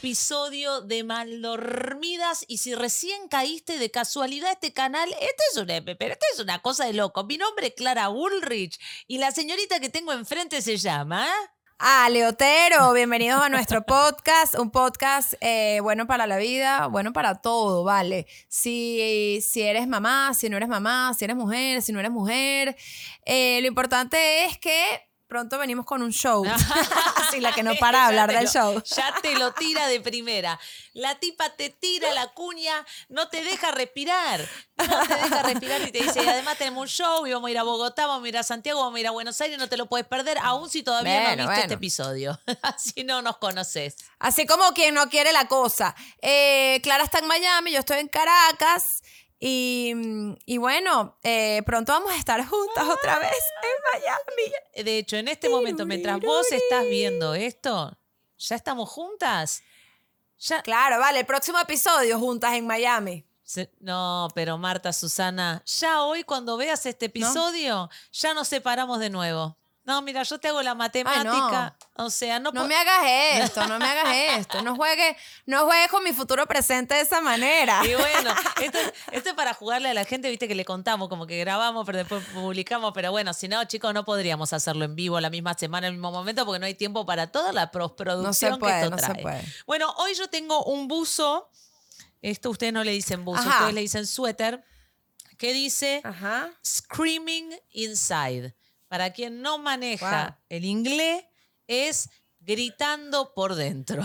episodio de Maldormidas. Y si recién caíste de casualidad a este canal, pero esto es una cosa de loco. Mi nombre es Clara Bullrich y la señorita que tengo enfrente se llama... Leotero, bienvenidos a nuestro podcast, un podcast bueno para la vida, bueno para todo, ¿vale? Si eres mamá, si no eres mamá, si eres mujer, si no eres mujer, lo importante es que pronto venimos con un show, así la que no para de hablar del show. Ya te lo tira de primera. La tipa te tira la cuña, no te deja respirar. No te deja respirar y te dice, y además tenemos un show y vamos a ir a Bogotá, vamos a ir a Santiago, vamos a ir a Buenos Aires, no te lo puedes perder, aún si todavía no viste este episodio. Así no nos conoces. Así como quien no quiere la cosa. Clara está en Miami, yo estoy en Caracas. Y bueno, pronto vamos a estar juntas otra vez en Miami. De hecho, en este momento, mientras vos estás viendo esto, ¿ya estamos juntas? ¿Ya? Claro, vale, el próximo episodio juntas en Miami. No, pero Marta, Susana, ya hoy cuando veas este episodio, ya nos separamos de nuevo. No, mira, yo te hago la matemática. No. O sea, no me hagas esto, no me hagas esto. No juegues con mi futuro presente de esa manera. Y bueno, esto es para jugarle a la gente, viste que le contamos, como que grabamos, pero después publicamos. Pero bueno, si no, chicos, no podríamos hacerlo en vivo la misma semana, en el mismo momento, porque no hay tiempo para toda la postproducción que esto trae. No se puede. Bueno, hoy yo tengo un buzo, esto ustedes no le dicen buzo, Ajá. ustedes le dicen suéter, que dice Screaming Inside. Para quien no maneja el inglés, es gritando por dentro.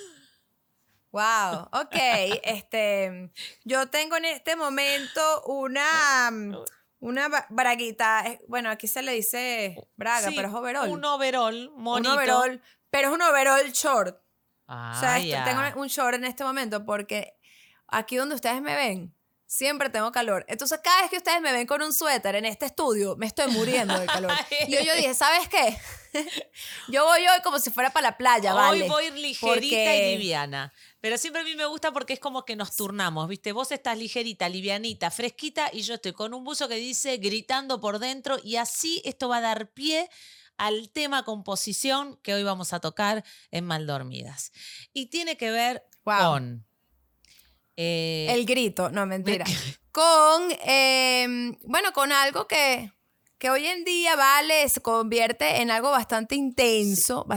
Wow, ok. Yo tengo en este momento una braguita. Bueno, aquí se le dice braga, Sí, pero es overall. Un overall, monito. Un overall, pero es un overall short. Ah, o sea, tengo un short en este momento porque aquí donde ustedes me ven, siempre tengo calor. Entonces, cada vez que ustedes me ven con un suéter en este estudio, me estoy muriendo de calor. Y yo dije, ¿sabes qué? Yo voy hoy como si fuera para la playa, ¿vale? Hoy voy ligerita y liviana. Pero siempre a mí me gusta porque es como que nos turnamos, ¿viste? Vos estás ligerita, livianita, fresquita y yo estoy con un buzo que dice gritando por dentro y así esto va a dar pie al tema composición que hoy vamos a tocar en Maldormidas. Y tiene que ver con... el grito, no, mentira. Con algo que hoy en día, vale, se convierte en algo bastante intenso,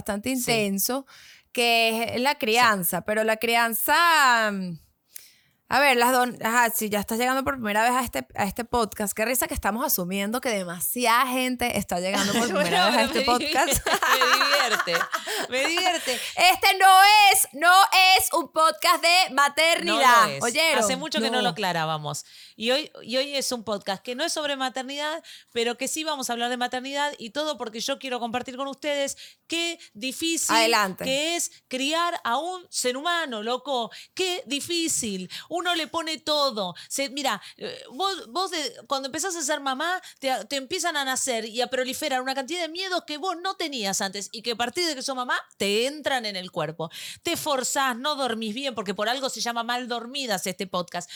que es la crianza. Pero la crianza... A ver, si ya estás llegando por primera vez a este podcast, qué risa que estamos asumiendo que demasiada gente está llegando por primera vez a este podcast. Me divierte. Este no es un podcast de maternidad. No lo es. ¿Oyeron? Hace mucho que no lo aclarábamos. Y hoy es un podcast que no es sobre maternidad, pero que sí vamos a hablar de maternidad y todo porque yo quiero compartir con ustedes qué difícil que es criar a un ser humano, loco. Qué difícil. Uno le pone todo. Mira, vos cuando empezás a ser mamá, te empiezan a nacer y a proliferar una cantidad de miedos que vos no tenías antes y que a partir de que sos mamá te entran en el cuerpo. Te forzás, no dormís bien, porque por algo se llama Maldormidas este podcast.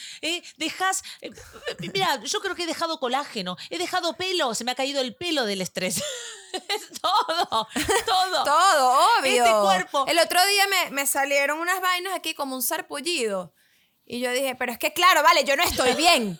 Mira, yo creo que he dejado colágeno, he dejado pelo, se me ha caído el pelo del estrés. Todo, obvio. Este cuerpo. El otro día me salieron unas vainas aquí como un sarpullido. Y yo dije, pero es que claro, vale, yo no estoy bien.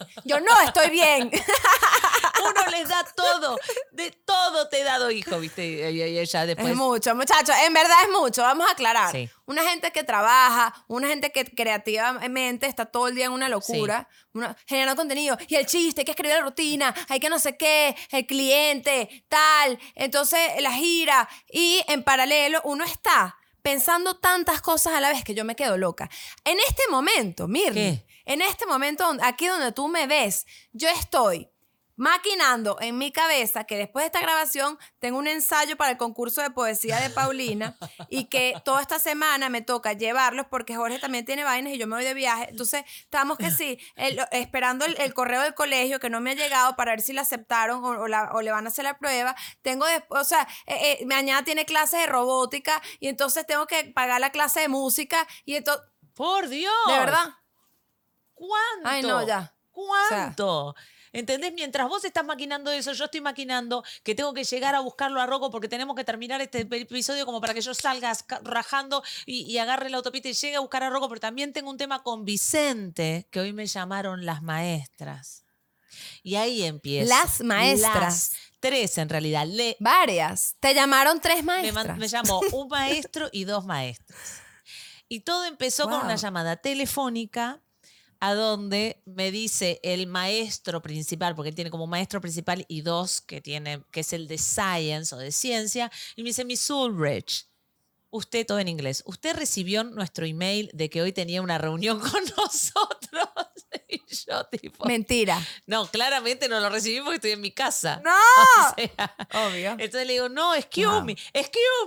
Uno les da todo, de todo te he dado hijo, ¿viste? Y ella después... Es mucho, muchachos, en verdad es mucho, vamos a aclarar. Sí. Una gente que trabaja, una gente que creativamente está todo el día en una locura, generando contenido, y el chiste, hay que escribir la rutina, hay que no sé qué, el cliente, tal, entonces la gira, y en paralelo uno está pensando tantas cosas a la vez que yo me quedo loca. En este momento, Mirni, en este momento, aquí donde tú me ves, yo estoy maquinando en mi cabeza que después de esta grabación tengo un ensayo para el concurso de poesía de Paulina y que toda esta semana me toca llevarlos porque Jorge también tiene vainas y yo me voy de viaje. Entonces estamos esperando el correo del colegio que no me ha llegado para ver si le aceptaron o le van a hacer la prueba. Mañana tiene clases de robótica y entonces tengo que pagar la clase de música y entonces... ¡Por Dios! ¿De verdad? ¿Cuánto? Ay, no, ya. ¿Cuánto? ¿Entendés? Mientras vos estás maquinando eso, yo estoy maquinando que tengo que llegar a buscarlo a Rocco porque tenemos que terminar este episodio como para que yo salga rajando y agarre la autopista y llegue a buscar a Rocco, pero también tengo un tema con Vicente, que hoy me llamaron las maestras. Y ahí empieza. Las maestras. Las 3 en realidad. Varias. Te llamaron 3 maestras. Me llamó un maestro y 2 maestras. Y todo empezó con una llamada telefónica a donde me dice el maestro principal, porque él tiene como maestro principal y 2 que es el de Science o de Ciencia, y me dice, Miss Ulrich, usted, todo en inglés, ¿usted recibió nuestro email de que hoy tenía una reunión con nosotros? Y yo tipo... Mentira. No, claramente no lo recibí porque estoy en mi casa. ¡No! O sea, obvio. Entonces le digo, no, excuse me. Excuse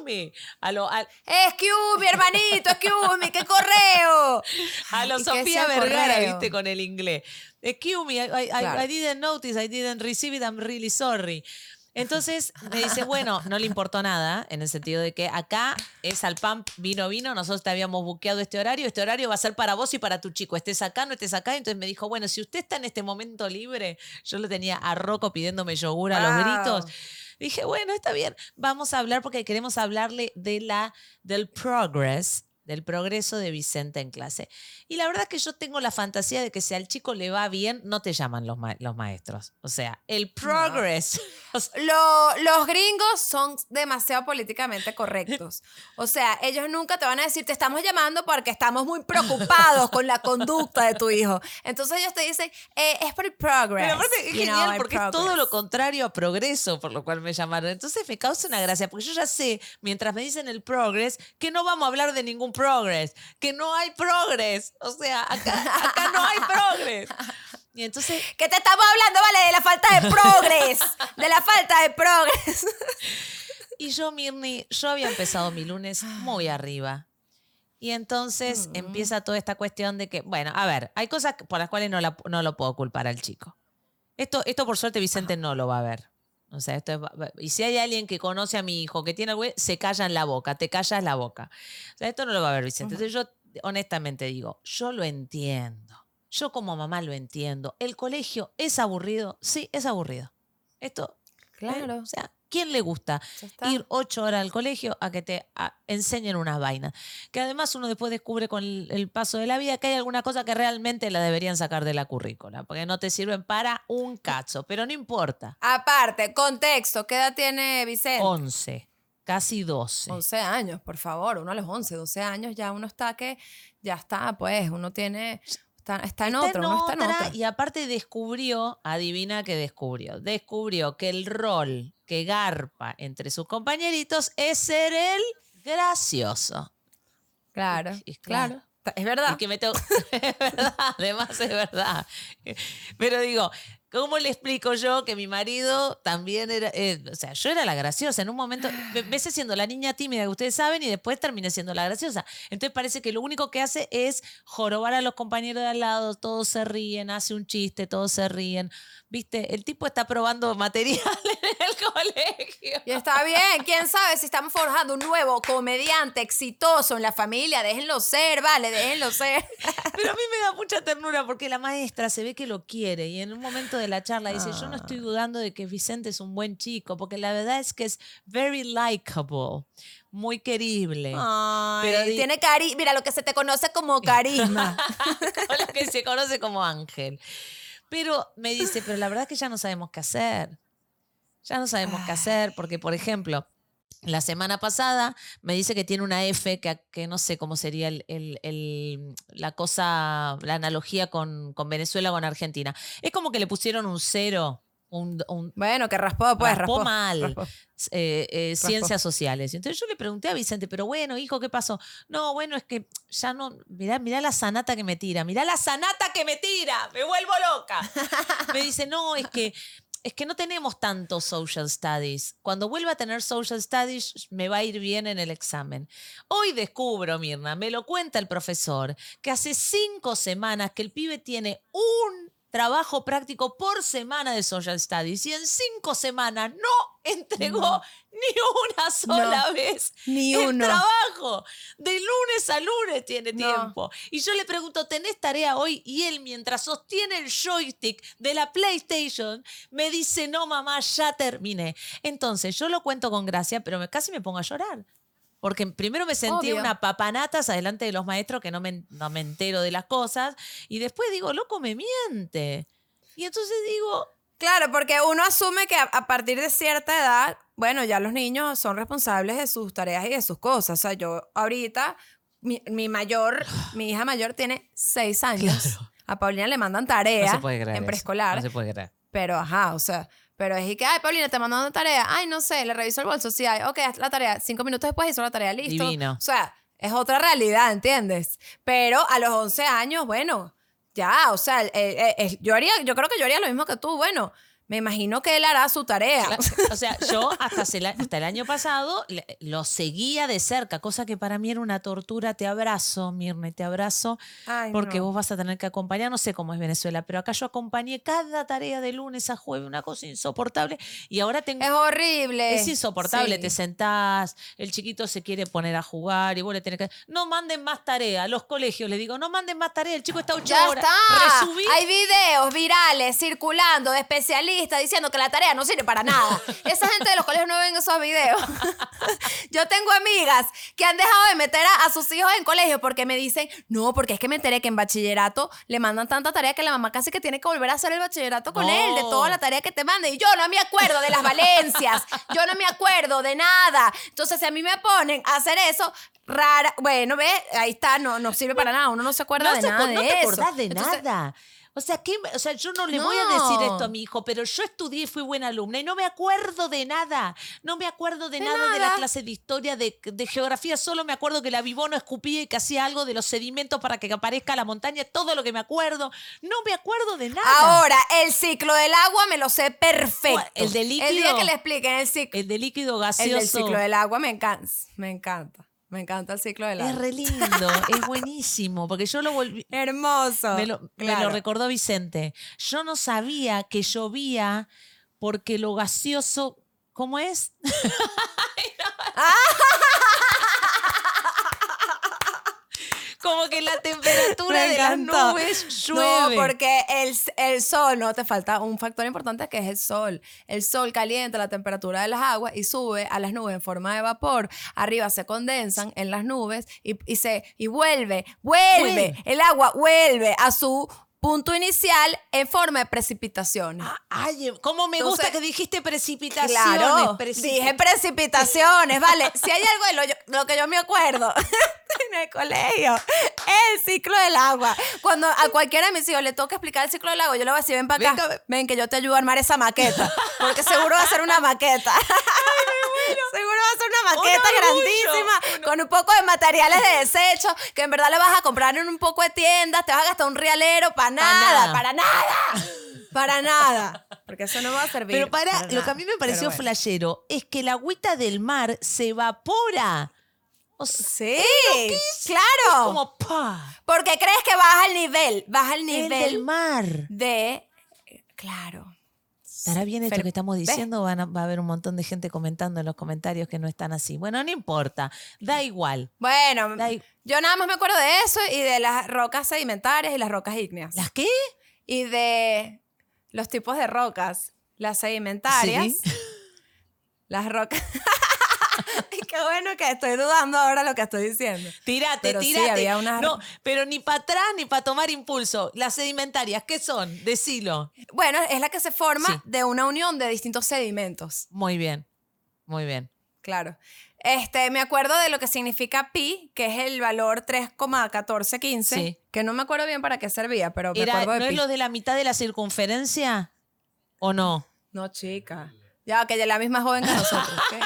me, hermanito, excuse me, ¿qué correo? A lo Sofía Vergara, viste, con el inglés. Excuse me, I didn't notice, I didn't receive it, I'm really sorry. Entonces me dice, bueno, no le importó nada, en el sentido de que acá es al pan, vino, nosotros te habíamos buqueado este horario va a ser para vos y para tu chico, estés acá, no estés acá. Entonces me dijo, bueno, si usted está en este momento libre, yo lo tenía a Rocco pidiéndome yogur a los gritos. Dije, bueno, está bien, vamos a hablar porque queremos hablarle del progreso de Vicente en clase. Y la verdad es que yo tengo la fantasía de que si al chico le va bien, no te llaman los maestros. O sea, el progress. No. Los gringos son demasiado políticamente correctos. O sea, ellos nunca te van a decir, te estamos llamando porque estamos muy preocupados con la conducta de tu hijo. Entonces ellos te dicen, es por el progress. Pero aparte es genial porque es todo lo contrario a progreso, por lo cual me llamaron. Entonces me causa una gracia, porque yo ya sé, mientras me dicen el progress, que no vamos a hablar de ningún progress, que no hay progress. O sea, acá no hay progress. Y entonces... ¿Qué te estamos hablando, vale? De la falta de progress. De la falta de progress. Y yo, Mirni, yo había empezado mi lunes muy arriba. Y entonces empieza toda esta cuestión de que, bueno, a ver, hay cosas por las cuales no lo puedo culpar al chico. Esto por suerte Vicente no lo va a ver. O sea, y si hay alguien que conoce a mi hijo, que tiene algo, se calla en la boca, te callas la boca. O sea, esto no lo va a ver Vicente. Entonces yo honestamente digo, yo lo entiendo. Yo como mamá lo entiendo. ¿El colegio es aburrido? Sí, es aburrido. Esto, claro. O sea, ¿quién le gusta ir 8 horas al colegio a que te enseñen unas vainas? Que además uno después descubre con el paso de la vida que hay alguna cosa que realmente la deberían sacar de la currícula, porque no te sirven para un cacho, pero no importa. Aparte, contexto, ¿qué edad tiene Vicente? 11. Casi 12. 11 años, por favor. Uno a los 11, 12 años ya uno está pues, uno tiene... Está en otra. Y aparte adivina qué descubrió. Descubrió que el rol que garpa entre sus compañeritos es ser el gracioso. Claro, claro. Es verdad. Y que es verdad, además es verdad. Pero digo, ¿cómo le explico yo que mi marido también era... o sea, yo era la graciosa. En un momento empecé siendo la niña tímida que ustedes saben y después terminé siendo la graciosa. Entonces parece que lo único que hace es jorobar a los compañeros de al lado. Todos se ríen, hace un chiste, todos se ríen. ¿Viste? El tipo está probando material en el colegio. Y está bien. ¿Quién sabe si estamos forjando un nuevo comediante exitoso en la familia? Déjenlo ser, vale, déjenlo ser. Pero a mí me da mucha ternura porque la maestra se ve que lo quiere y en un momento de la charla dice, yo no estoy dudando de que Vicente es un buen chico, porque la verdad es que es very likable, muy querible. Ay, pero tiene carisma, mira, lo que se te conoce como carisma. Con lo que se conoce como ángel. Pero me dice, pero la verdad es que ya no sabemos qué hacer. Ya no sabemos qué hacer porque, por ejemplo, la semana pasada me dice que tiene una F, que no sé cómo sería la analogía con Venezuela o con Argentina. Es como que le pusieron un 0. Bueno, que raspó, pues. Raspó mal. Ciencias sociales. Entonces yo le pregunté a Vicente, pero bueno, hijo, ¿qué pasó? No, bueno, es que ya no... Mirá la sanata que me tira. Mirá la sanata que me tira. Me vuelvo loca. Me dice, no, es que no tenemos tanto social studies. Cuando vuelva a tener social studies, me va a ir bien en el examen. Hoy descubro, Mirna, me lo cuenta el profesor, que hace 5 semanas que el pibe tiene un trabajo práctico por semana de Social Studies y en 5 semanas no entregó ni una sola vez ni el uno. trabajo. De lunes a lunes tiene tiempo. Y yo le pregunto, ¿tenés tarea hoy? Y él, mientras sostiene el joystick de la PlayStation, me dice, no, mamá, ya terminé. Entonces, yo lo cuento con gracia, pero casi me pongo a llorar. Porque primero me sentí una papanatas adelante de los maestros que no me entero de las cosas. Y después digo, loco, me miente. Y entonces digo... Claro, porque uno asume que a partir de cierta edad, bueno, ya los niños son responsables de sus tareas y de sus cosas. O sea, yo ahorita, mi hija mayor tiene 6 años. Claro. A Paulina le mandan tarea en preescolar. No se puede creer. Pero, o sea... Pero es que, ay, Paulina, te mandó una tarea. Ay, no sé, le reviso el bolso. Sí, ok, haz la tarea. 5 minutos después hizo la tarea, listo. Divino. O sea, es otra realidad, ¿entiendes? Pero a los 11 años, bueno, ya, o sea, yo creo que yo haría lo mismo que tú. Bueno, me imagino que él hará su tarea. Claro, o sea, yo hasta el año pasado lo seguía de cerca, cosa que para mí era una tortura. Te abrazo, Mirne, te abrazo, porque vos vas a tener que acompañar. No sé cómo es Venezuela, pero acá yo acompañé cada tarea de lunes a jueves, una cosa insoportable. Y ahora tengo... Es horrible. Es insoportable, te sentás, el chiquito se quiere poner a jugar y vos le tenés que... No manden más tarea, los colegios les digo, no manden más tarea, el chico está 8 horas. Ya está. Hay videos virales circulando de especialistas diciendo que la tarea no sirve para nada. Esa gente de los colegios no ven esos videos. Yo tengo amigas que han dejado de meter a sus hijos en colegio porque me dicen, no, porque es que me enteré que en bachillerato le mandan tanta tarea que la mamá casi que tiene que volver a hacer el bachillerato con él, de toda la tarea que te manda. Y yo no me acuerdo de las valencias, yo no me acuerdo de nada. Entonces, si a mí me ponen a hacer eso, rara, bueno, ve, ahí está, no sirve para nada, uno no se acuerda de nada de eso. No te acordás de nada. O sea, yo no le voy a decir esto a mi hijo, pero yo estudié y fui buena alumna y no me acuerdo de nada. No me acuerdo de nada de la clase de historia, de geografía. Solo me acuerdo que la Bibono escupía y que hacía algo de los sedimentos para que aparezca la montaña. Todo lo que me acuerdo. No me acuerdo de nada. Ahora, el ciclo del agua me lo sé perfecto. El de líquido. El día que le expliquen el ciclo. El de líquido gaseoso. El del ciclo del agua me encanta. Me encanta. Me encanta el ciclo del agua. Es re lindo, es buenísimo, porque yo lo volví... Hermoso. Me lo recordó Vicente. Yo no sabía que llovía porque lo gaseoso... ¿Cómo es? Como que la temperatura de las nubes llueve. No, porque el sol, no, te falta un factor importante que es el sol. El sol calienta la temperatura de las aguas y sube a las nubes en forma de vapor. Arriba se condensan en las nubes y vuelve. El agua vuelve a su punto inicial en forma de precipitaciones. Ay, cómo me gusta que dijiste precipitaciones. Claro, dije precipitaciones, vale. Si hay algo de lo que yo me acuerdo en el colegio, es el ciclo del agua. Cuando a cualquiera de mis hijos le toca explicar el ciclo del agua, yo le voy a decir, ven para acá, ven que yo te ayudo a armar esa maqueta, porque seguro va a ser una maqueta. Seguro va a ser una maqueta grandísima, con un poco de materiales de desecho, que en verdad le vas a comprar en un poco de tiendas, te vas a gastar un rialero para nada. Porque eso no va a servir. Pero lo que a mí me pareció flashero es que la agüita del mar se evapora. Sí, claro. Es como ¡pah! Porque crees que baja el nivel del mar. Claro. ¿Estará bien esto que estamos diciendo? Va a haber un montón de gente comentando en los comentarios que no están así. Bueno, no importa. Da igual. Bueno, yo nada más me acuerdo de eso y de las rocas sedimentarias y las rocas ígneas. ¿Las qué? Y de los tipos de rocas. Las sedimentarias. ¿Sí? Las rocas... Qué bueno que estoy dudando ahora lo que estoy diciendo. Tírate. Sí, había una... No, pero ni para atrás ni para tomar impulso. Las sedimentarias, ¿qué son? Decilo. Bueno, es la que se forma de una unión de distintos sedimentos. Muy bien. Claro. Me acuerdo de lo que significa pi, que es el valor 3,1415, que no me acuerdo bien para qué servía, pero me acuerdo de ¿No pi. es lo de la mitad de la circunferencia? ¿O no? No, chica. Ya, que ella es la misma joven que nosotros. ¿Qué?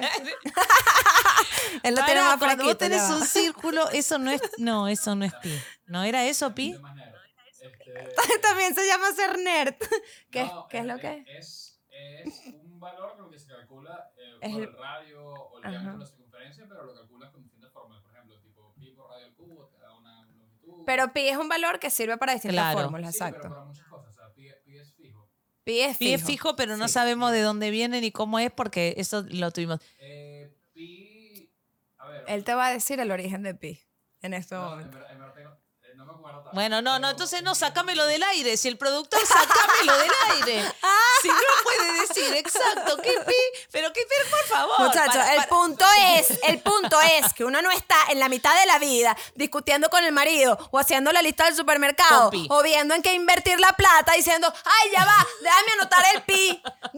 Él lo tiene más flaquito. Cuando vos tenés un círculo, eso no es pi. ¿No era eso, pi? También se llama ser nerd. ¿Qué es lo que es? Es un valor con lo que se calcula por el radio o el diámetro de la circunferencia, pero lo calculas con distintas fórmulas. Por ejemplo, tipo pi por radio al cubo te da una longitud. Pero pi es un valor que sirve para distintas fórmulas, sí, exacto. Pero para muchas cosas. O sea, Pi es fijo. Pi es fijo, pero no sabemos de dónde viene ni cómo es porque eso lo tuvimos. Pi, a ver. Él te va a decir el origen de pi en este momento. No me acuerdo tanto. Bueno, no, entonces no, sácamelo del aire. Si el productor, sácamelo del aire. Si no puede decir, exacto, ¿qué pi? Pero por favor. Muchachos, el punto es que uno no está en la mitad de la vida discutiendo con el marido o haciendo la lista del supermercado o viendo en qué invertir la plata diciendo, ay, ya va, déjame anotar el pi.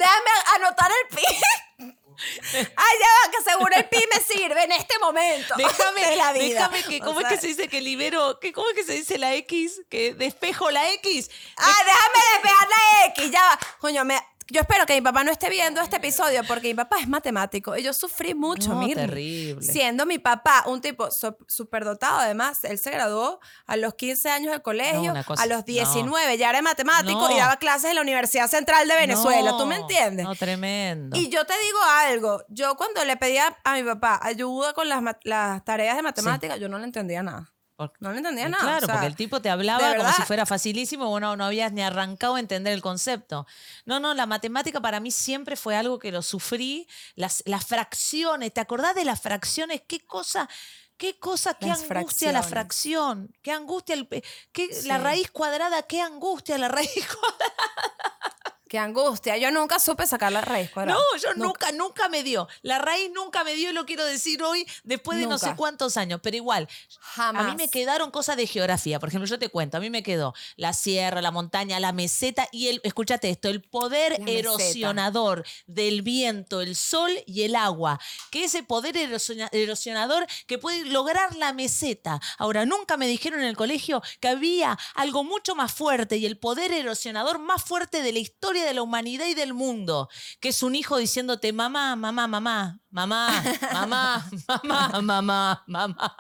Ay, ya va, que seguro el pi me sirve en este momento de la vida. Déjame que, ¿cómo es que se dice que libero? ¿Cómo es que se dice la X? Que despejo la X. Déjame despejar la X, ya va. Coño, yo espero que mi papá no esté viendo este episodio porque mi papá es matemático y yo sufrí mucho, terrible. Siendo mi papá un tipo superdotado, además, él se graduó a los 15 años del colegio, a los 19 ya era matemático y daba clases en la Universidad Central de Venezuela, ¿tú me entiendes? No, tremendo. Y yo te digo algo, yo cuando le pedía a mi papá ayuda con las tareas de matemáticas, yo no le entendía nada. No le entendía nada. Claro, porque el tipo te hablaba como si fuera facilísimo, bueno, no habías ni arrancado a entender el concepto. No, la matemática para mí siempre fue algo que lo sufrí. Las fracciones, ¿te acordás de las fracciones? ¿Qué angustia la fracción? ¿Qué angustia la raíz cuadrada? ¿Qué angustia la raíz cuadrada? Qué angustia. Yo nunca supe sacar la raíz cuadrada. No, yo nunca me dio. La raíz nunca me dio y lo quiero decir hoy después de no sé cuántos años. Pero igual, jamás. A mí me quedaron cosas de geografía. Por ejemplo, yo te cuento, a mí me quedó la sierra, la montaña, la meseta y escúchate esto, el poder erosionador del viento, el sol y el agua. Que ese poder erosionador que puede lograr la meseta. Ahora, nunca me dijeron en el colegio que había algo mucho más fuerte y el poder erosionador más fuerte de la historia de la humanidad y del mundo, que es un hijo diciéndote mamá, mamá, mamá, mamá, mamá, mamá, mamá, mamá.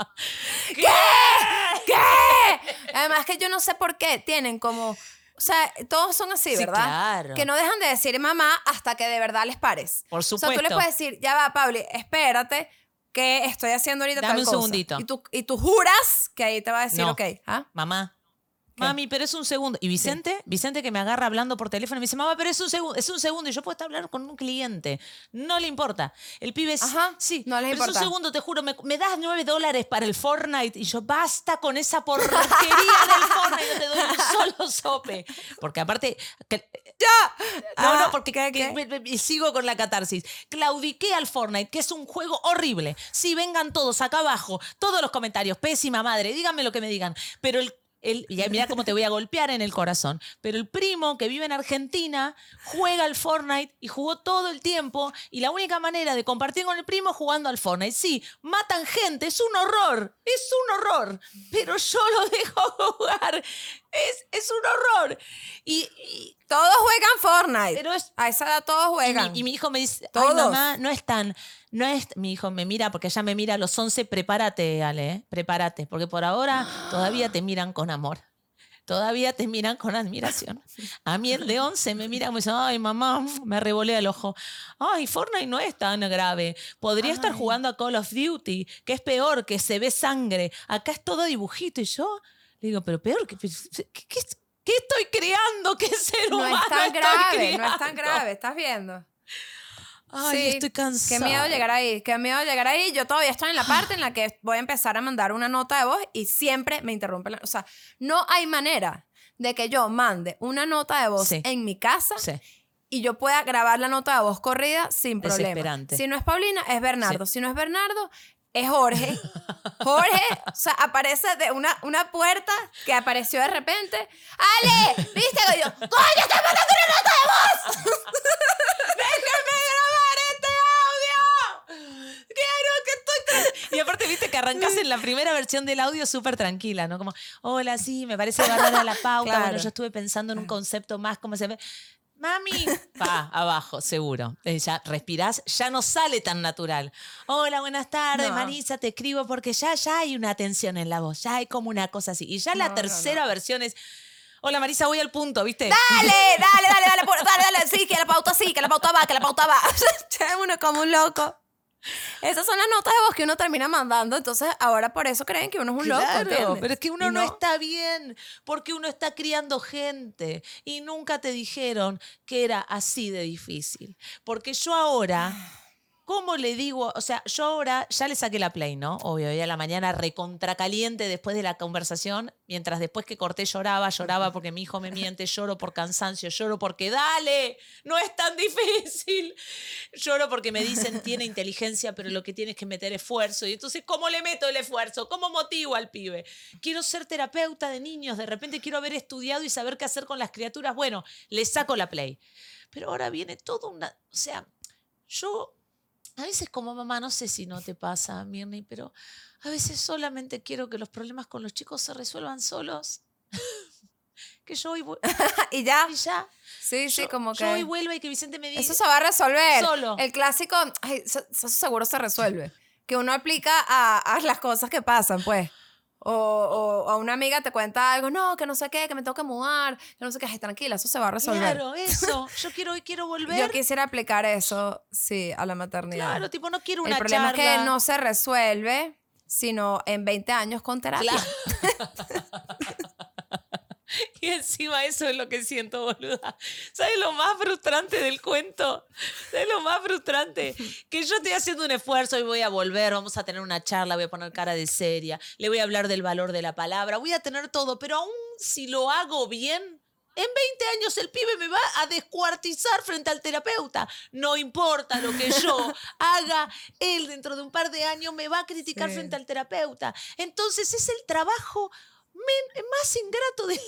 ¿Qué? Además que yo no sé por qué tienen como, o sea, todos son así, ¿verdad? Claro. Que no dejan de decir mamá hasta que de verdad les pares. Por supuesto. O sea, tú le puedes decir, ya va, Pablo, espérate, que estoy haciendo ahorita Dame tal cosa. un segundito. Y tú juras que ahí te va a decir, ok. Mamá. ¿Qué? Mami, pero es un segundo. Y Vicente que me agarra hablando por teléfono y me dice, mamá, pero es un segundo y yo puedo estar hablando con un cliente. No le importa. El pibe es, sí, no les pero importa. Es un segundo, te juro, me das $9 para el Fortnite y yo, basta con esa porquería del Fortnite, no te doy un solo sope. Porque aparte, porque sigo con la catarsis. Claudiqué al Fortnite, que es un juego horrible. Sí, vengan todos acá abajo, todos los comentarios, pésima madre, díganme lo que me digan, pero ya mirá cómo te voy a golpear en el corazón. Pero el primo que vive en Argentina juega al Fortnite y jugó todo el tiempo y la única manera de compartir con el primo es jugando al Fortnite. Sí, matan gente, es un horror, pero yo lo dejo jugar. Es un horror. Y todos juegan Fortnite. Pero a esa edad todos juegan. Y mi hijo me dice, todos. Ay, mamá, mi hijo me mira, porque ella me mira a los 11, prepárate, Ale, prepárate, porque por ahora todavía te miran con amor. Todavía te miran con admiración. A mí el de 11 me mira como dice, ay, mamá, me revolea el ojo. Ay, Fortnite no es tan grave. Podría estar jugando a Call of Duty, que es peor, que se ve sangre. Acá es todo dibujito. Y yo le digo, pero peor, ¿qué estoy creando? ¿Qué ser humano no es tan estoy grave, ¿estás viendo? Ay, sí, estoy cansada. Qué miedo llegar ahí. Yo todavía estoy en la parte en la que voy a empezar a mandar una nota de voz y siempre me interrumpen. O sea, no hay manera de que yo mande una nota de voz en mi casa y yo pueda grabar la nota de voz corrida sin problema. Desesperante. Si no es Paulina, es Bernardo. Si no es Bernardo, es Jorge. Jorge, o sea, aparece de una puerta que apareció de repente. ¡Ale! ¿Viste? Y yo, ¡coño, estoy mandando una nota de voz! ¡Déjenme grabar este audio! ¡Quiero que estoy... Y aparte, viste que arrancás en la primera versión del audio súper tranquila, ¿no? Como, hola, sí, me parece bárbara la pauta. Claro. Bueno, yo estuve pensando en un concepto más, ¿cómo se ve? Mami, va abajo, seguro. Ya respirás, ya no sale tan natural. Hola, buenas tardes, Marisa, te escribo porque ya hay una tensión en la voz, ya hay como una cosa así. Y ya la tercera versión es, hola Marisa, voy al punto, ¿viste? Dale, sí, que la pauta va. Ya uno como un loco. Esas son las notas de voz que uno termina mandando. Entonces, ahora por eso creen que uno es un loco, ¿entiendes? Pero es que uno no está bien porque uno está criando gente y nunca te dijeron que era así de difícil. Porque yo ahora... ¿Cómo le digo? O sea, yo ahora ya le saqué la play, ¿no? Obvio, hoy a la mañana recontracaliente después de la conversación, mientras después que corté lloraba porque mi hijo me miente, lloro por cansancio, lloro porque dale, no es tan difícil. Lloro porque me dicen tiene inteligencia, pero lo que tiene es que meter esfuerzo. Y entonces, ¿cómo le meto el esfuerzo? ¿Cómo motivo al pibe? Quiero ser terapeuta de niños, de repente quiero haber estudiado y saber qué hacer con las criaturas. Bueno, le saco la play. Pero ahora viene todo una... O sea, yo... A veces como mamá, no sé si no te pasa, Mirni, pero a veces solamente quiero que los problemas con los chicos se resuelvan solos. Que yo hoy... ¿Y ya? Y ya. Sí, como que... Yo hoy vuelva y que Vicente me diga... Eso se va a resolver. Solo. El clásico, eso seguro se resuelve. Que uno aplica a las cosas que pasan, pues. O a una amiga te cuenta algo, no, que no sé qué, que me tengo que mudar, que no sé qué, ay, tranquila, eso se va a resolver. Claro, eso. Yo hoy quiero volver. Yo quisiera aplicar eso, sí, a la maternidad. Claro, tipo, no quiero una charla. El problema es que no se resuelve, sino en 20 años con terapia. Claro. Y encima eso es lo que siento, boluda. ¿Sabes lo más frustrante del cuento? ¿Sabes lo más frustrante? Que yo estoy haciendo un esfuerzo y voy a volver, vamos a tener una charla, voy a poner cara de seria, le voy a hablar del valor de la palabra, voy a tener todo, pero aún si lo hago bien, en 20 años el pibe me va a descuartizar frente al terapeuta. No importa lo que yo haga, él dentro de un par de años me va a criticar frente al terapeuta. Entonces es el trabajo más ingrato del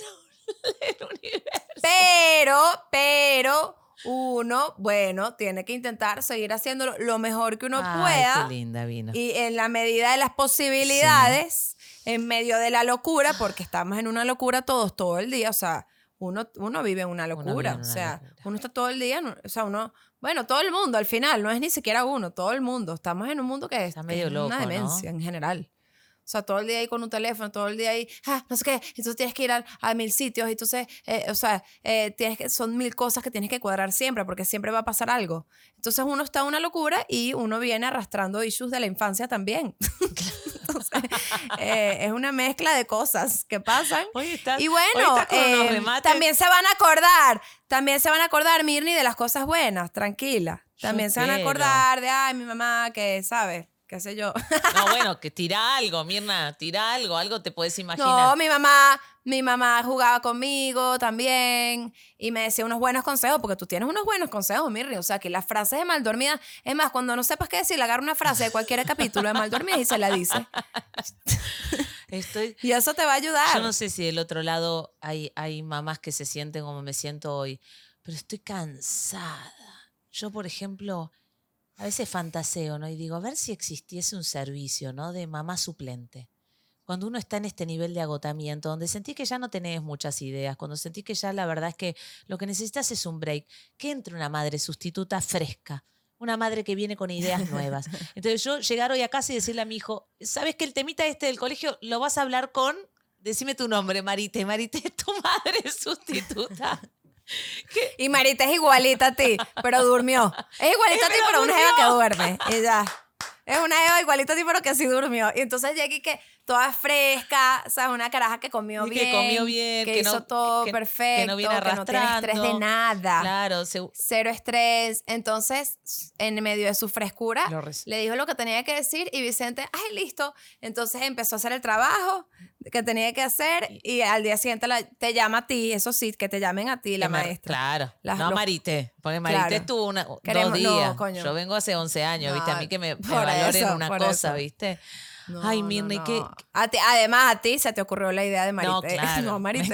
universo. Pero uno, bueno, tiene que intentar seguir haciéndolo lo mejor que uno pueda. Qué linda vino. Y en la medida de las posibilidades, en medio de la locura, porque estamos en una locura todos, todo el día, o sea, uno vive en una locura, uno está todo el día, o sea, bueno, todo el mundo al final, no es ni siquiera uno, todo el mundo, estamos en un mundo que está medio loco, una demencia, ¿no? En general. O sea, todo el día ahí con un teléfono, todo el día ahí, no sé qué, entonces tienes que ir a 1000 sitios, entonces, son 1000 cosas que tienes que cuadrar siempre, porque siempre va a pasar algo. Entonces uno está en una locura y uno viene arrastrando issues de la infancia también. Entonces, es una mezcla de cosas que pasan. Y bueno, también se van a acordar, Mirni, de las cosas buenas, tranquila. También se van a acordar de, mi mamá, que, ¿sabes? Qué sé yo. No, bueno, que tira algo, Mirna, tira algo te puedes imaginar. No, mi mamá jugaba conmigo también y me decía unos buenos consejos, porque tú tienes unos buenos consejos, Mirni. O sea, que las frases de Maldormida, es más, cuando no sepas qué decir, agarra una frase de cualquier capítulo de Maldormida y se la dice. Y eso te va a ayudar. Yo no sé si del otro lado hay mamás que se sienten como me siento hoy, pero estoy cansada. Yo, por ejemplo... A veces fantaseo, ¿no? Y digo, a ver si existiese un servicio, ¿no? De mamá suplente. Cuando uno está en este nivel de agotamiento, donde sentís que ya no tenés muchas ideas, cuando sentís que ya la verdad es que lo que necesitas es un break, que entre una madre sustituta fresca, una madre que viene con ideas nuevas. Entonces yo llegar hoy a casa y decirle a mi hijo, ¿sabes que el temita este del colegio lo vas a hablar con, decime tu nombre, Marite es tu madre sustituta? ¿Qué? Y Marita es igualita a ti, pero durmió. Es igualita a ti, pero una jeva que duerme. Y ya. Es una jeva igualita a ti, pero que sí durmió. Y entonces llegué que toda fresca, o sea, una caraja que comió bien. Que hizo todo perfecto. Que no viene arrastrando. Que no tiene estrés de nada. Claro. Cero estrés. Entonces, en medio de su frescura, le dijo lo que tenía que decir y Vicente, ¡ay, listo! Entonces empezó a hacer el trabajo que tenía que hacer y al día siguiente te llama a ti, eso sí, que te llamen a ti la maestra. Claro. Marité, porque Marité estuvo 2 días. No, yo vengo hace 11 años, ¿viste? A mí que me valoren una cosa, ¿viste? No, ay, Mirni, ¿qué? Además, a ti se te ocurrió la idea de Marité. No, claro. No, Marité.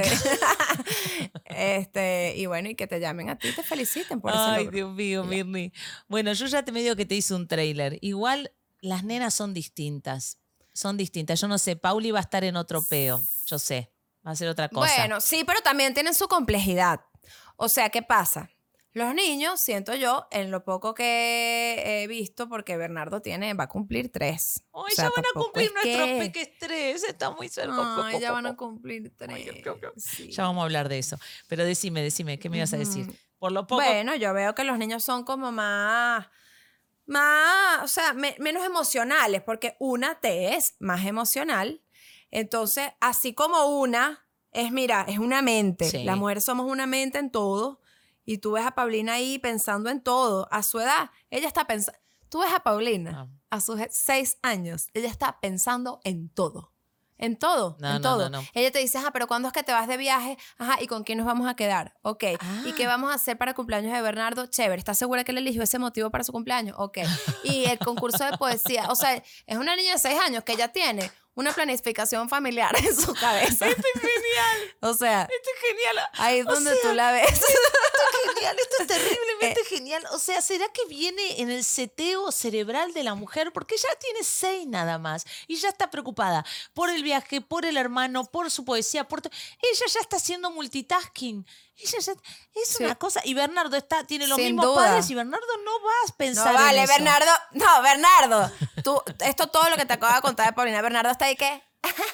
Y bueno, y que te llamen a ti, te feliciten por eso. Ay, Dios mío, Mirni. Bueno, yo ya te medio que te hice un tráiler. Igual las nenas son distintas. Yo no sé, Pauli va a estar en otro peo. Yo sé, va a ser otra cosa. Bueno, sí, pero también tienen su complejidad. O sea, ¿qué pasa? Los niños, siento yo, en lo poco que he visto, porque Bernardo va a cumplir 3. Ay, ya van a cumplir nuestros peques 3, está muy cerca. Ay, ya van a cumplir 3. Sí. Ya vamos a hablar de eso. Pero decime, ¿qué me ibas a decir? Por lo poco... Bueno, yo veo que los niños son como más más, o sea, menos emocionales, porque una te es más emocional. Entonces, así como una es, mira, es una mente. Sí. Las mujeres somos una mente en todo. Y tú ves a Paulina ahí pensando en todo. A su edad, ella está pensando. Tú ves a Paulina a sus 6 años, ella está pensando en todo. En todo, en todo. No. Ella te dice, pero ¿cuándo es que te vas de viaje? Ajá, ¿y con quién nos vamos a quedar? Ok. ¿Y qué vamos a hacer para el cumpleaños de Bernardo? Chévere. ¿Estás segura que él eligió ese motivo para su cumpleaños? Ok. Y el concurso de poesía. O sea, es una niña de 6 años que ya tiene una planificación familiar en su cabeza. Esto es genial. O sea, Esto es genial. Ahí es donde tú la ves. Esto es genial, esto es terriblemente genial. O sea, ¿será que viene en el seteo cerebral de la mujer? Porque ella tiene 6 nada más y ya está preocupada por el viaje, por el hermano, por su poesía. Ella ya está haciendo multitasking. Ella ya es una cosa. Y Bernardo tiene los Sin mismos duda. padres y Bernardo no va a pensar No vale, en eso. Bernardo. No, Bernardo. Esto todo lo que te acabo de contar de Paulina. Bernardo está ahí, ¿qué?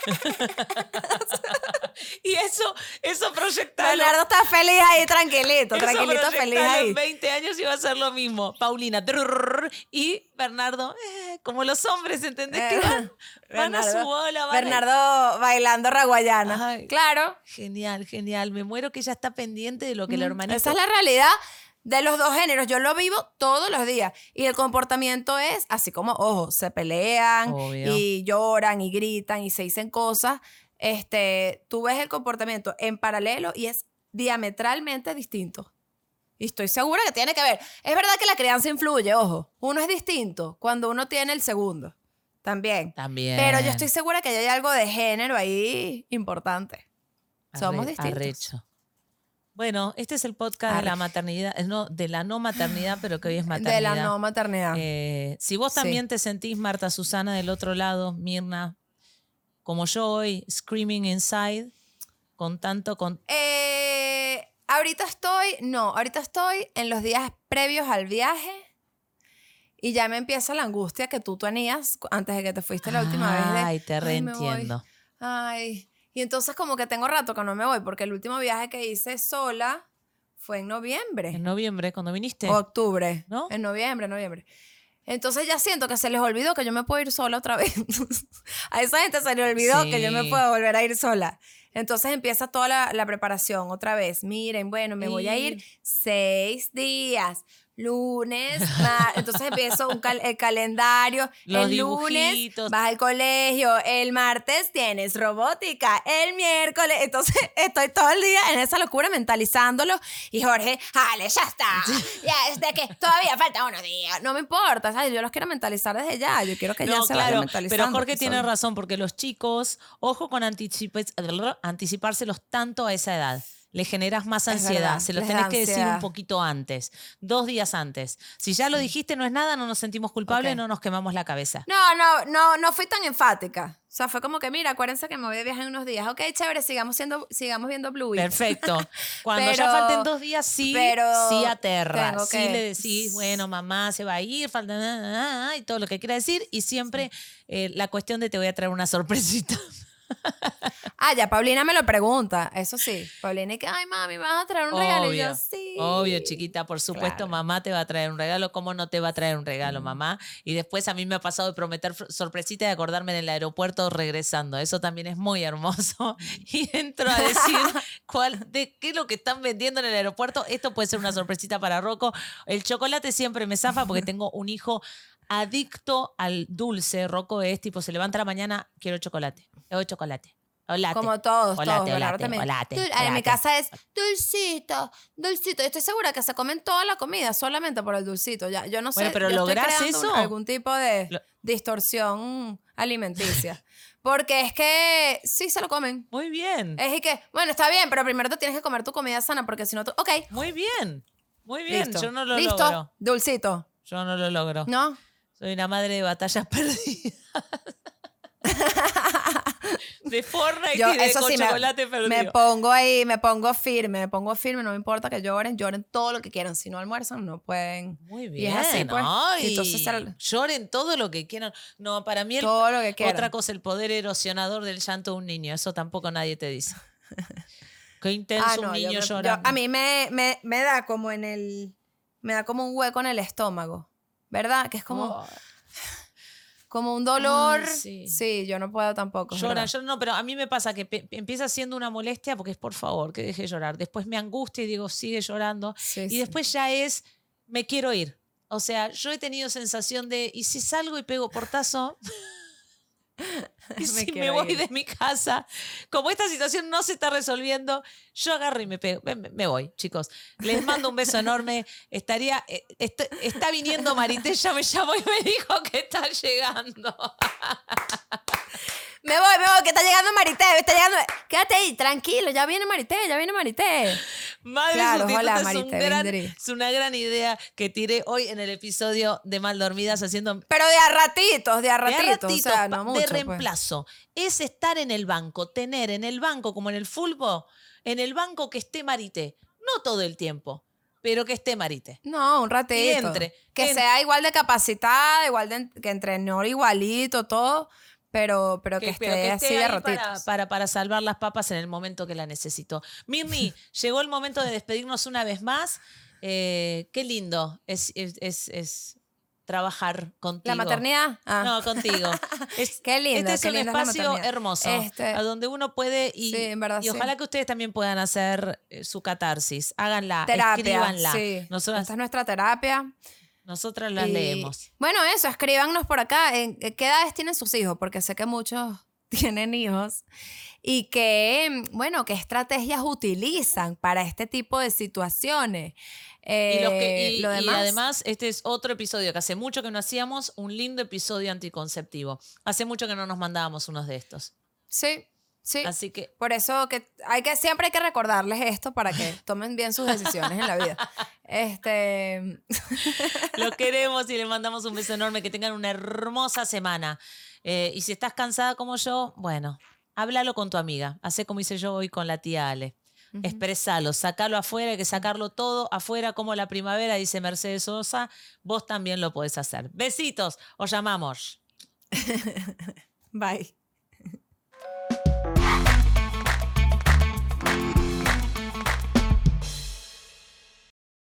Y eso proyectado. Bernardo está feliz ahí, tranquilito, feliz ahí. En 20 años iba a ser lo mismo. Paulina, y Bernardo, como los hombres, ¿entendés? Que van a su bola. Bernardo bailando raguayana. Ay, claro. Genial, genial. Me muero que ella está pendiente de lo que el hermanito... Esa es la realidad de los dos géneros. Yo lo vivo todos los días. Y el comportamiento es así como, ojo, se pelean. Obvio. Y lloran y gritan y se dicen cosas. Tú ves el comportamiento en paralelo y es diametralmente distinto. Y estoy segura que tiene que ver. Es verdad que la crianza influye, ojo. Uno es distinto cuando uno tiene el segundo. También. Pero yo estoy segura que hay algo de género ahí importante. Somos distintos. Arrecho. Bueno, este es el podcast de la maternidad, de la no maternidad, pero que hoy es maternidad. De la no maternidad. Si vos también te sentís, Marta Susana, del otro lado, Mirna, como yo hoy, screaming inside, ahorita estoy en los días previos al viaje y ya me empieza la angustia que tú tenías antes de que te fuiste la última vez. Ay, te reentiendo. Y entonces como que tengo rato que no me voy porque el último viaje que hice sola fue en noviembre. En noviembre, cuando viniste. O octubre. ¿No? En noviembre. Entonces ya siento que se les olvidó que yo me puedo ir sola otra vez. A esa gente se les olvidó que yo me puedo volver a ir sola. Entonces empieza toda la preparación otra vez. Miren, bueno, me voy a ir 6 días. Lunes, entonces empiezo el calendario. Los el lunes dibujitos. vas al colegio, el martes tienes robótica, el miércoles, entonces estoy todo el día en esa locura mentalizándolo y Jorge, ¡ale, ya está! Ya es de que todavía falta unos días. No me importa, ¿sabes? Yo los quiero mentalizar desde ya, yo quiero que ya se vayan mentalizando. Pero Jorge tiene razón, porque los chicos, ojo con anticipárselos tanto a esa edad. Le generas más ansiedad. Verdad, se lo tenés que decir un poquito antes, 2 días antes. Si ya lo dijiste, no es nada, no nos sentimos culpables, no nos quemamos la cabeza. No fui tan enfática. O sea, fue como que, mira, acuérdense que me voy de viaje en unos días. Ok, chévere, sigamos viendo Bluey. Perfecto. Cuando ya falten 2 días, sí aterra. Sí le decís, bueno, mamá se va a ir, falta y todo lo que quiera decir. Y siempre la cuestión de te voy a traer una sorpresita. Ya Paulina me lo pregunta, eso sí. Paulina, y que, ay, mami, ¿me vas a traer un regalo? Y yo, sí. Obvio, chiquita, por supuesto, claro. Mamá te va a traer un regalo. ¿Cómo no te va a traer un regalo, mamá? Y después a mí me ha pasado de prometer sorpresita y de acordarme en el aeropuerto regresando. Eso también es muy hermoso. Y entro a decir de qué es lo que están vendiendo en el aeropuerto. Esto puede ser una sorpresita para Rocco. El chocolate siempre me zafa porque tengo un hijo adicto al dulce. Rocco es tipo, se levanta a la mañana, quiero chocolate. Chocolate. Olate. Como todos. Olate. En mi casa es dulcito. Estoy segura que se comen toda la comida solamente por el dulcito. Ya, yo no sé. Bueno, pero ¿lográs eso? Algún tipo de distorsión alimenticia. Porque es que sí se lo comen. Muy bien. Es que, bueno, está bien, pero primero te tienes que comer tu comida sana porque si no tú... Ok. Muy bien. Listo. Yo no lo ¿Listo? logro. Dulcito. Yo no lo logro. ¿No? Soy una madre de batallas perdidas. De Fortnite y de chocolate perdido. Me pongo firme, no me importa que lloren todo lo que quieran. Si no almuerzan, no pueden. Muy bien. Y es así, pues. Entonces, lloren todo lo que quieran. No, para mí todo lo que quieran. Otra cosa, el poder erosionador del llanto de un niño. Eso tampoco nadie te dice. Qué intenso un niño llorando. A mí me da como me da como un hueco en el estómago. ¿verdad? Que es como... Como un dolor. Ay, sí, yo no puedo tampoco. Llora, yo no, pero a mí me pasa que empieza siendo una molestia porque es por favor, que deje de llorar. Después me angustia y digo, sigue llorando. Y después ya es, me quiero ir. O sea, yo he tenido sensación de, ¿y si salgo y pego portazo? Y si me voy de mi casa, como esta situación no se está resolviendo, yo agarro y me voy, chicos. Les mando un beso enorme. Está viniendo Marité, ya me llamó y me dijo que está llegando. Me voy, que está llegando Marité, está llegando. Quédate ahí, tranquilo, ya viene Marité. Madre claro, hola, Marité, es una gran idea que tiré hoy en el episodio de Mal Dormidas haciendo... Pero de a ratitos, o sea, no mucho, de reemplazo. Pues. Es estar en el banco, tener en el banco, como en el fútbol, en el banco que esté Marité. No todo el tiempo, pero que esté Marité. No, un ratito. Que sea igual de capacitada, que entrenó igualito, todo... Pero que esté así de ratitos. Para salvar las papas en el momento que la necesito. Mirni, llegó el momento de despedirnos una vez más. Qué lindo es trabajar contigo. ¿La maternidad? No, contigo. Qué lindo. Este es un espacio hermoso, a donde uno puede y ojalá que ustedes también puedan hacer su catarsis. Háganla, escríbanla. Sí. Esta es nuestra terapia. Nosotras las leemos. Bueno, eso, escríbanos por acá. ¿Qué edades tienen sus hijos? Porque sé que muchos tienen hijos. Y qué estrategias utilizan para este tipo de situaciones. Y además, este es otro episodio que hace mucho que no hacíamos, un lindo episodio anticonceptivo. Hace mucho que no nos mandábamos unos de estos. Sí. Sí, así que por eso que siempre hay que recordarles esto para que tomen bien sus decisiones en la vida. Los queremos y les mandamos un beso enorme. Que tengan una hermosa semana. Y si estás cansada como yo, bueno, háblalo con tu amiga. Hacé como hice yo hoy con la tía Ale. Expresalo, sacalo afuera, hay que sacarlo todo afuera como la primavera, dice Mercedes Sosa. Vos también lo podés hacer. Besitos, os llamamos. Bye.